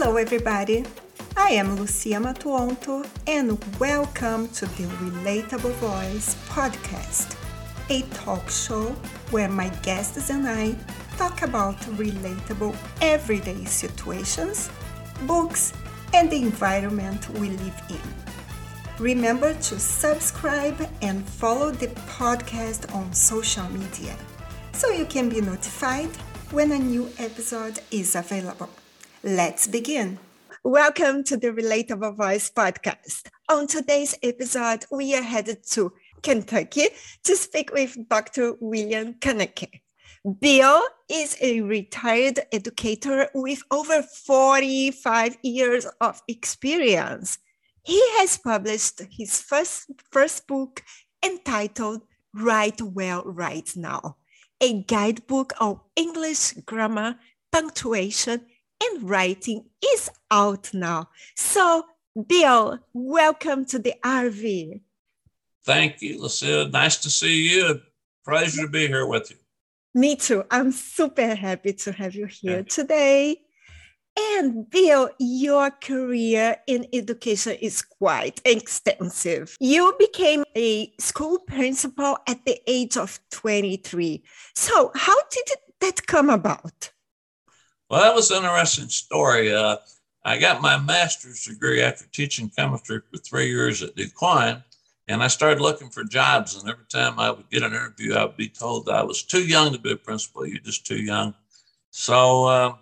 Hello, everybody. I am Lucia Matuonto, and welcome to the Relatable Voice podcast, a talk show where my guests and I talk about relatable everyday situations, books, and the environment we live in. Remember to subscribe and follow the podcast on social media so you can be notified when a new episode is available. Let's begin. Welcome to the Relatable Voice podcast. On today's episode, we are headed to Kentucky to speak with Dr. William Kaneke. Bill is a retired educator with over 45 years of experience. He has published his first book entitled Write Well Right Now, a guidebook on English grammar, punctuation, and writing is out now. So, Bill, welcome to the RV. Thank you, Lucille. Nice to see you. Pleasure to be here with you. Me too. I'm super happy to have you here today. And Bill, your career in education is quite extensive. You became a school principal at the age of 23. So how did that come about? Well, that was an interesting story. I got my master's degree after teaching chemistry for 3 years at DuQuoin, and I started looking for jobs. And every time I would get an interview, I would be told that I was too young to be a principal. You're just too young. So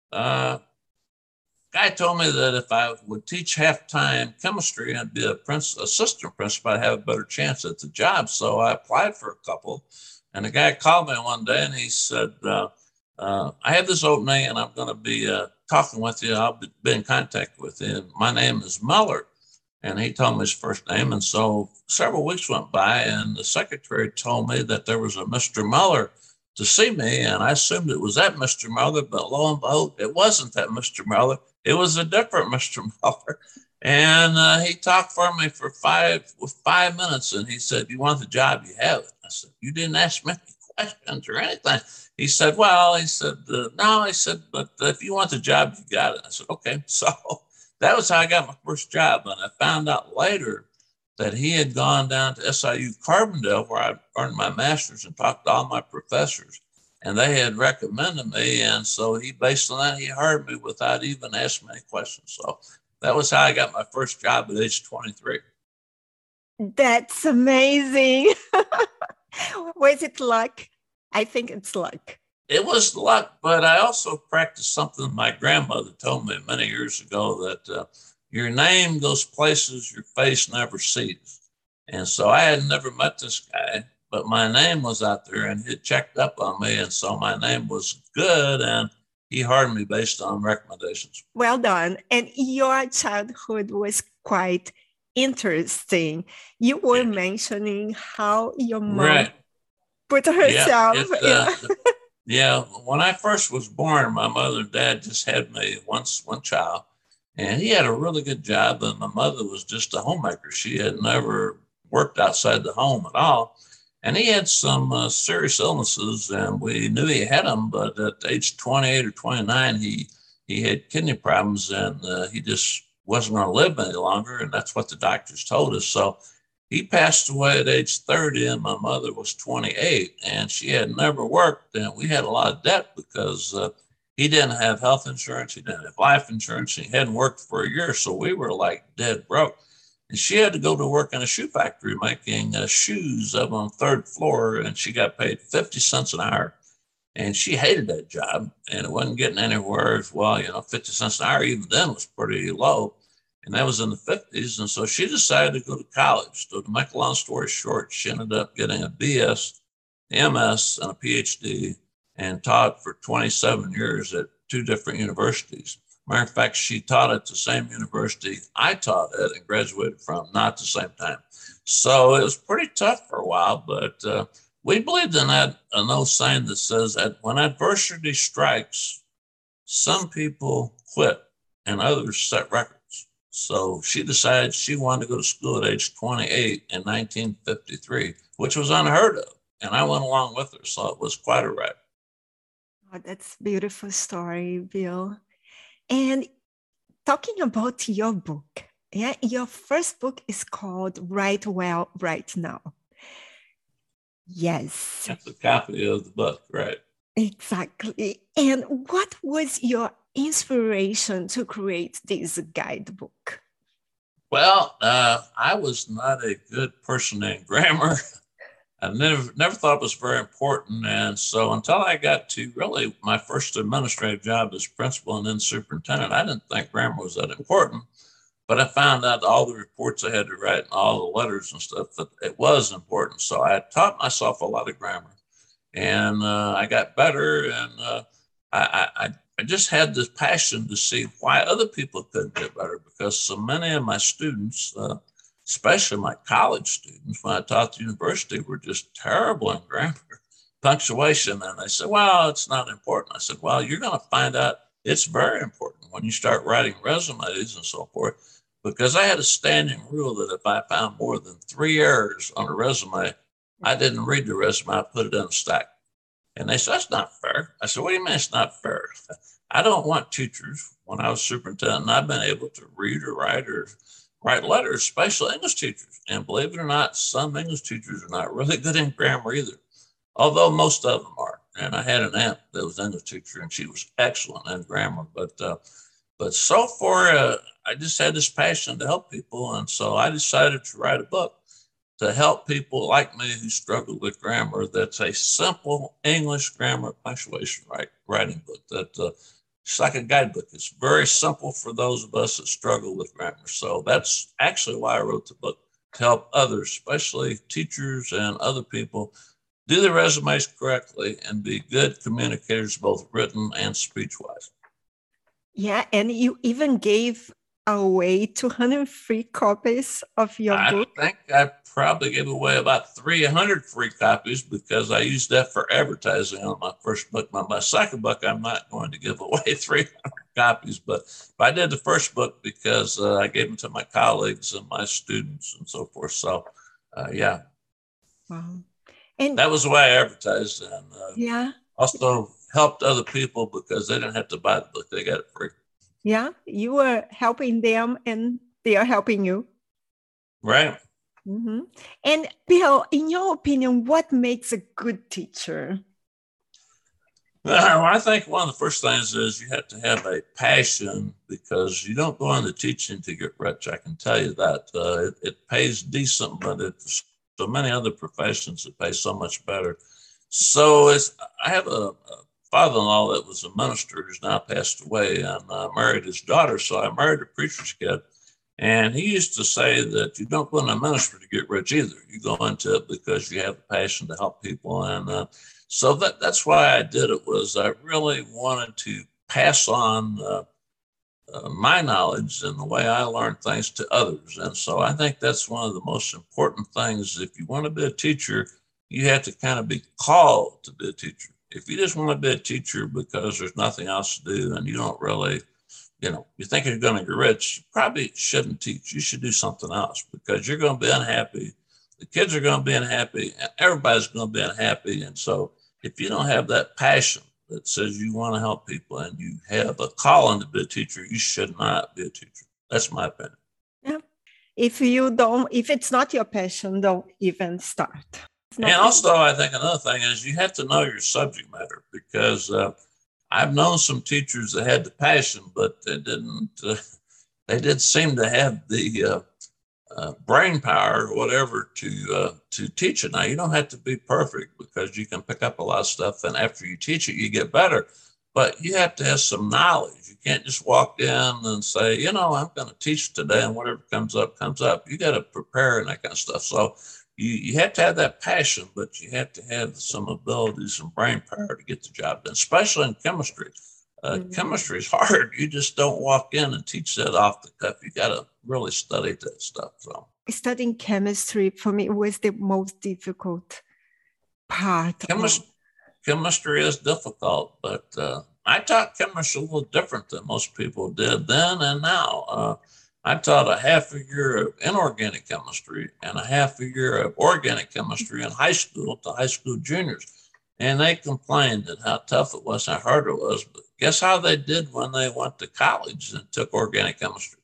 guy told me that if I would teach half-time chemistry and be assistant principal, I'd have a better chance at the job. So I applied for a couple, and the guy called me one day and he said, I have this opening and I'm going to be talking with you. I'll be in contact with you. My name is Muller. And he told me his first name. And so several weeks went by and the secretary told me that there was a Mr. Muller to see me. And I assumed it was that Mr. Muller, but lo and behold, it wasn't that Mr. Muller. It was a different Mr. Muller. And he talked for me for 5 minutes. And he said, "You want the job? You have it." I said, "You didn't ask me any questions or anything." He said, "No," he said, "but if you want the job, you got it." I said, "Okay." So that was how I got my first job. And I found out later that he had gone down to SIU Carbondale, where I earned my master's, and talked to all my professors. And they had recommended me. And so based on that, he hired me without even asking me any questions. So that was how I got my first job at age 23. That's amazing. Was it luck? I think it's luck. It was luck, but I also practiced something my grandmother told me many years ago, that your name goes places your face never sees. And so I had never met this guy, but my name was out there and he checked up on me. And so my name was good and he hired me based on recommendations. Well done. And your childhood was quite interesting. You were mentioning how your mom put herself. Yeah, when I first was born, my mother and dad just had me one child, and he had a really good job, and my mother was just a homemaker. She had never worked outside the home at all, and he had some serious illnesses, and we knew he had them, but at age 28 or 29, he had kidney problems, and he just wasn't going to live any longer, and that's what the doctors told us. So he passed away at age 30 and my mother was 28 and she had never worked, and we had a lot of debt because he didn't have health insurance. He didn't have life insurance. He hadn't worked for a year. So we were like dead broke. And she had to go to work in a shoe factory making shoes up on the 3rd floor, and she got paid 50 cents an hour. And she hated that job and it wasn't getting anywhere as well. 50 cents an hour even then was pretty low. And that was in the 50s. And so she decided to go to college. So to make a long story short, she ended up getting a BS, MS, and a PhD, and taught for 27 years at 2 different universities. Matter of fact, she taught at the same university I taught at and graduated from, not at the same time. So it was pretty tough for a while, but we believed in an old saying that says that when adversity strikes, some people quit and others set records. So she decided she wanted to go to school at age 28 in 1953, which was unheard of. And I went along with her. So it was quite a ride. Oh, that's a beautiful story, Bill. And talking about your book, yeah, your first book is called Write Well, Write Now. Yes. That's a copy of the book, right? Exactly. And what was your inspiration to create this guidebook? Well, I was not a good person in grammar. I never thought it was very important. And so until I got to really my first administrative job as principal and then superintendent, I didn't think grammar was that important. But I found out all the reports I had to write and all the letters and stuff that it was important. So I taught myself a lot of grammar, and I got better. And I just had this passion to see why other people couldn't get better, because so many of my students, especially my college students, when I taught the university, were just terrible in grammar, punctuation. And they said, well, it's not important. I said, well, you're going to find out it's very important when you start writing resumes and so forth, because I had a standing rule that if I found more than 3 errors on a resume, I didn't read the resume, I put it in a stack. And they said, that's not fair. I said, what do you mean it's not fair? I don't want teachers, when I was superintendent, and I've been able to read or write letters, especially English teachers. And believe it or not, some English teachers are not really good in grammar either, although most of them are. And I had an aunt that was an English teacher, and she was excellent in grammar. But so far, I just had this passion to help people. And so I decided to write a book to help people like me who struggle with grammar. That's a simple English grammar punctuation writing book that it's like a guidebook. It's very simple for those of us that struggle with grammar. So that's actually why I wrote the book, to help others, especially teachers and other people, do their resumes correctly and be good communicators, both written and speech-wise. Yeah, and you even gave away 200 free copies of your book. I think I probably gave away about 300 free copies because I used that for advertising on my first book. My second book, I'm not going to give away 300 copies, but I did the first book because I gave them to my colleagues and my students and so forth. So, yeah. Wow. And that was the way I advertised, and yeah, also helped other people because they didn't have to buy the book. They got it free. Yeah, you were helping them and they are helping you. Right. Mm-hmm. And Bill, in your opinion, what makes a good teacher? Well, I think one of the first things is you have to have a passion, because you don't go into teaching to get rich. I can tell you that. It pays decent, but it's so many other professions that pay so much better. So I have a father-in-law that was a minister who's now passed away, and married his daughter. So I married a preacher's kid. And he used to say that you don't go into ministry to get rich either. You go into it because you have a passion to help people. And so that's why I did it. Was I really wanted to pass on my knowledge and the way I learn things to others. And so I think that's one of the most important things. If you want to be a teacher, you have to kind of be called to be a teacher. If you just want to be a teacher because there's nothing else to do and you don't really, you think you're going to get rich, you probably shouldn't teach. You should do something else, because you're going to be unhappy. The kids are going to be unhappy, and everybody's going to be unhappy. And so if you don't have that passion that says you want to help people and you have a calling to be a teacher, you should not be a teacher. That's my opinion. Yeah. If it's not your passion, don't even start. And also, I think another thing is you have to know your subject matter, because I've known some teachers that had the passion, but they didn't. They did seem to have the brain power or whatever to teach it. Now, you don't have to be perfect, because you can pick up a lot of stuff, and after you teach it, you get better. But you have to have some knowledge. You can't just walk in and say, I'm going to teach today, and whatever comes up, comes up. You got to prepare and that kind of stuff. So you have to have that passion, but you have to have some abilities and brain power to get the job done, especially in chemistry. Chemistry is hard. You just don't walk in and teach that off the cuff. You got to really study that stuff. So studying chemistry for me was the most difficult part. Chemistry is difficult, but I taught chemistry a little different than most people did then and now. I taught a half a year of inorganic chemistry and a half a year of organic chemistry in high school to high school juniors. And they complained at how tough it was, how hard it was. But guess how they did when they went to college and took organic chemistry?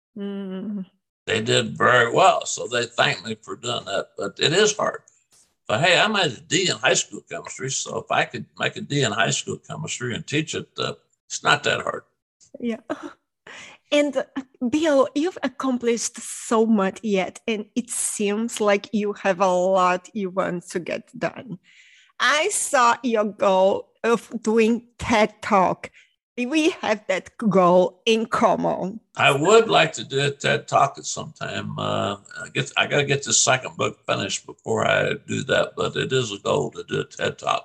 Mm. They did very well. So they thanked me for doing that. But it is hard. But hey, I made a D in high school chemistry. So if I could make a D in high school chemistry and teach it, it's not that hard. Yeah. And Bill, you've accomplished so much yet, and it seems like you have a lot you want to get done. I saw your goal of doing TED Talk. We have that goal in common. I would like to do a TED Talk at some time. I got to get this second book finished before I do that, but it is a goal to do a TED Talk.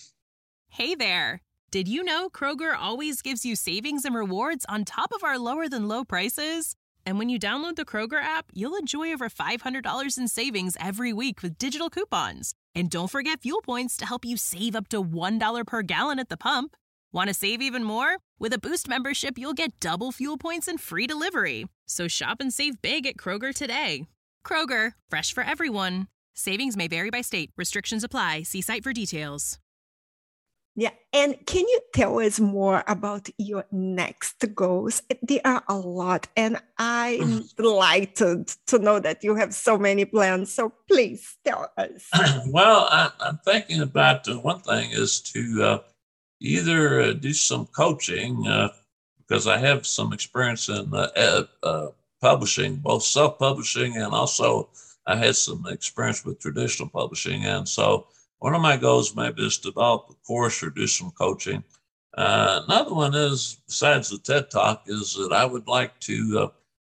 Hey there. Did you know Kroger always gives you savings and rewards on top of our lower than low prices? And when you download the Kroger app, you'll enjoy over $500 in savings every week with digital coupons. And don't forget fuel points to help you save up to $1 per gallon at the pump. Want to save even more? With a Boost membership, you'll get double fuel points and free delivery. So shop and save big at Kroger today. Kroger, fresh for everyone. Savings may vary by state. Restrictions apply. See site for details. Yeah. And can you tell us more about your next goals? There are a lot, and I'm delighted to know that you have so many plans. So please tell us. Well, I'm thinking about one thing is to either do some coaching because I have some experience in publishing, both self-publishing and also I had some experience with traditional publishing. And so one of my goals maybe is to develop a course or do some coaching. Another one is, besides the TED Talk, is that I would like to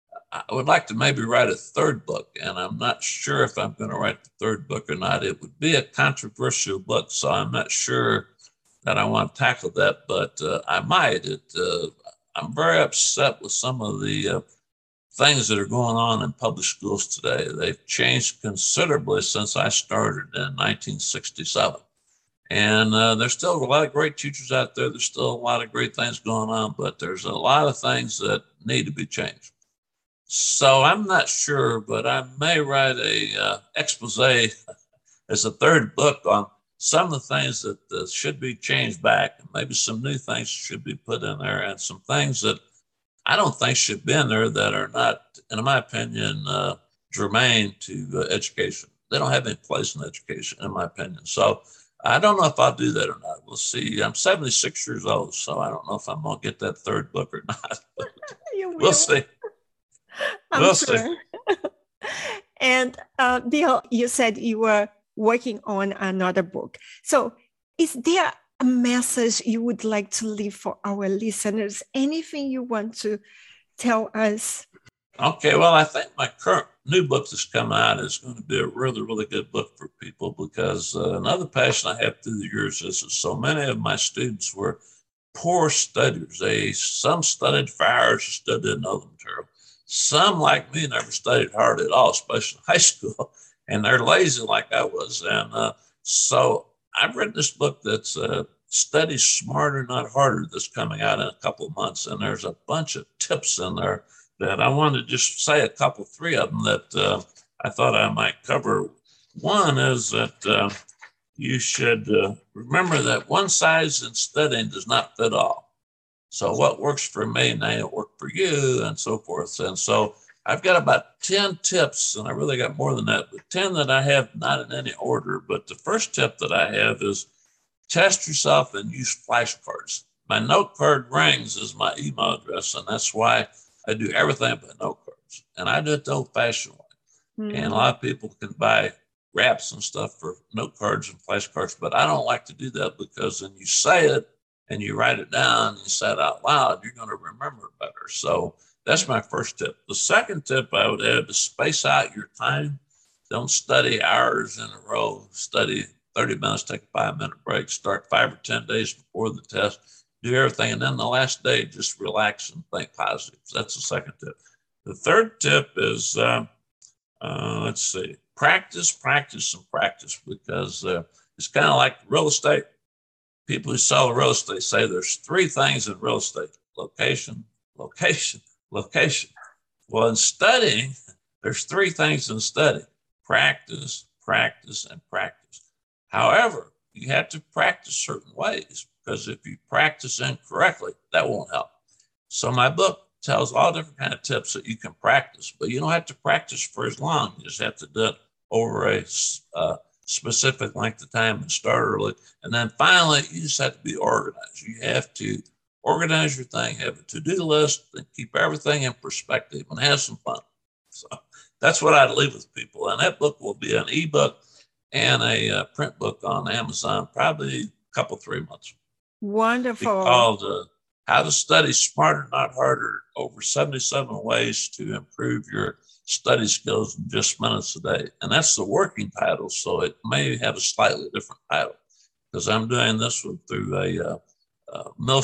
maybe write a third book, and I'm not sure if I'm going to write the third book or not. It would be a controversial book, so I'm not sure that I want to tackle that, but I might. I'm very upset with some of the things that are going on in public schools today. They've changed considerably since I started in 1967. And there's still a lot of great teachers out there. There's still a lot of great things going on, but there's a lot of things that need to be changed. So I'm not sure, but I may write a expose as a third book on some of the things that should be changed back, and maybe some new things should be put in there, and some things that I don't think should be in there that are not, in my opinion, germane to education. They don't have any place in education, in my opinion. So I don't know if I'll do that or not. We'll see. I'm 76 years old, so I don't know if I'm going to get that third book or not. We'll see. We'll see. And Bill, you said you were working on another book. So is there a message you would like to leave for our listeners? Anything you want to tell us? Okay, well, I think my current new book that's coming out is going to be a really, really good book for people, because another passion I have through the years is that so many of my students were poor studiers. Some studied for hours, just didn't know the material. Some, like me, never studied hard at all, especially in high school, and they're lazy like I was. And so I've written this book that's Study Smarter, Not Harder, that's coming out in a couple of months. And there's a bunch of tips in there that I wanted to just say three of them that I thought I might cover. One is that you should remember that one size in studying does not fit all. So what works for me may not work for you, and so forth. And so I've got about 10 tips, and I really got more than that, but 10 that I have not in any order. But the first tip that I have is test yourself and use flashcards. My note card rings is my email address, and that's why I do everything but note cards. And I do it the old-fashioned way. Mm-hmm. And a lot of people can buy wraps and stuff for note cards and flashcards, but I don't like to do that, because when you say it and you write it down and you say it out loud, you're going to remember it better. So that's my first tip. The second tip I would add is space out your time. Don't study hours in a row. Study 30 minutes, take a 5-minute break, start 5 or 10 days before the test, do everything. And then the last day, just relax and think positive. So that's the second tip. The third tip is, practice, because it's kind of like real estate. People who sell real estate say there's 3 things in real estate: location, location, location. Well, in studying, there's 3 things in study: practice, practice, and practice. However, you have to practice certain ways, because if you practice incorrectly, that won't help. So my book tells all different kind of tips that you can practice, but you don't have to practice for as long. You just have to do it over a specific length of time and start early. And then finally, you just have to be organized. You have to organize your thing, have a to-do list, and keep everything in perspective and have some fun. So that's what I'd leave with people. And that book will be an ebook and a print book on Amazon, probably a couple, 3 months. Wonderful. It's called How to Study Smarter, Not Harder, Over 77 Ways to Improve Your Study Skills in Just Minutes a Day. And that's the working title, so it may have a slightly different title, because I'm doing this one through a Mill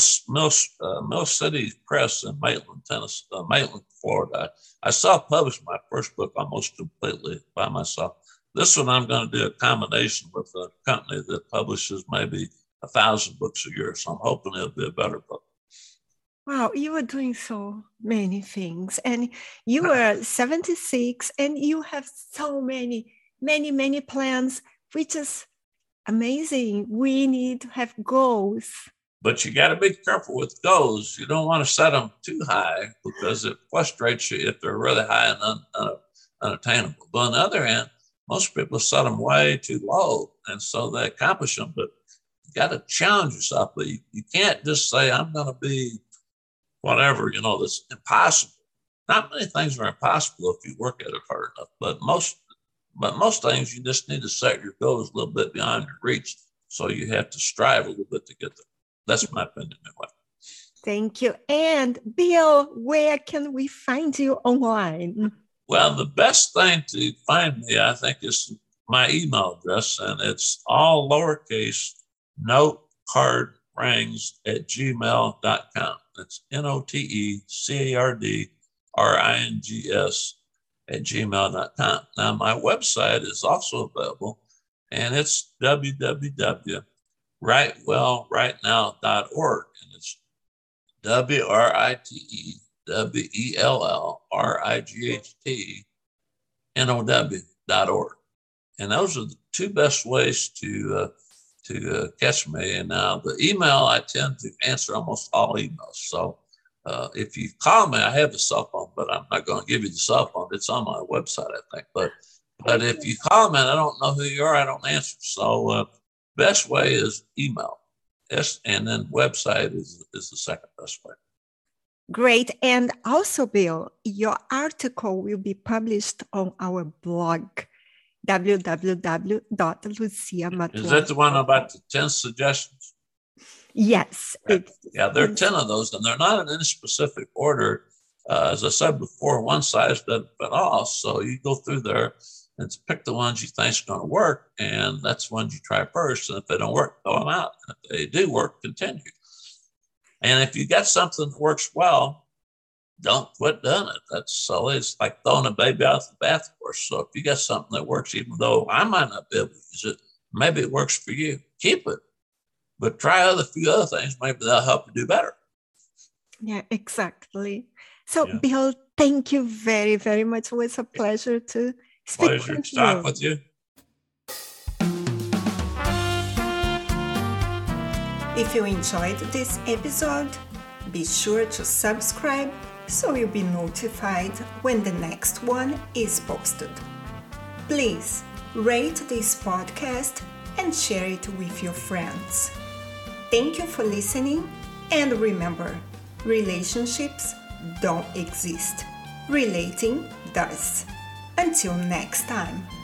City Press in Maitland, Florida. I self-published my first book almost completely by myself. This one I'm going to do a combination with a company that publishes maybe 1,000 books a year, so I'm hoping it'll be a better book. Wow, you are doing so many things, and you are 76, and you have so many plans, which is amazing. We need to have goals. But you got to be careful with goals. You don't want to set them too high, because it frustrates you if they're really high and unattainable. But on the other hand, most people set them way too low, and so they accomplish them. But you got to challenge yourself. But you can't just say, I'm going to be whatever, that's impossible. Not many things are impossible if you work at it hard enough. But most things, you just need to set your goals a little bit beyond your reach. So you have to strive a little bit to get there. That's my opinion anyway. Thank you. And Bill, where can we find you online? Well, the best thing to find me, I think, is my email address, and it's all lowercase, noteCardRings@gmail.com. It's NOTECARDRINGS@gmail.com. Now, my website is also available, and it's www.writewellrightnow.org, and it's WRITEWELLRIGHTNOW.org. And those are the two best ways to catch me. And now the email, I tend to answer almost all emails. So if you call me, I have a cell phone, but I'm not going to give you the cell phone. It's on my website, I think. But if you call me and I don't know who you are, I don't answer. So best way is email. Yes, and then website is the second best way. Great. And also, Bill, your article will be published on our blog, www.luciamatuonto.com. Is that the one about the 10 suggestions? Yes. Right. Yeah, there are 10 of those, and they're not in any specific order. As I said before, one size doesn't fit all. So you go through there and pick the ones you think is going to work, and that's the ones you try first. And if they don't work, throw them out. And if they do work, continue. And if you got something that works well, don't quit doing it. That's silly. It's like throwing a baby out of the bathwater. So if you got something that works, even though I might not be able to use it, maybe it works for you, keep it. But try a few other things. Maybe they'll help you do better. Yeah, exactly. So, yeah. Bill, thank you very, very much. It was a pleasure to speak to talk with you. If you enjoyed this episode, be sure to subscribe so you'll be notified when the next one is posted. Please rate this podcast and share it with your friends. Thank you for listening, and remember, relationships don't exist. Relating does. Until next time.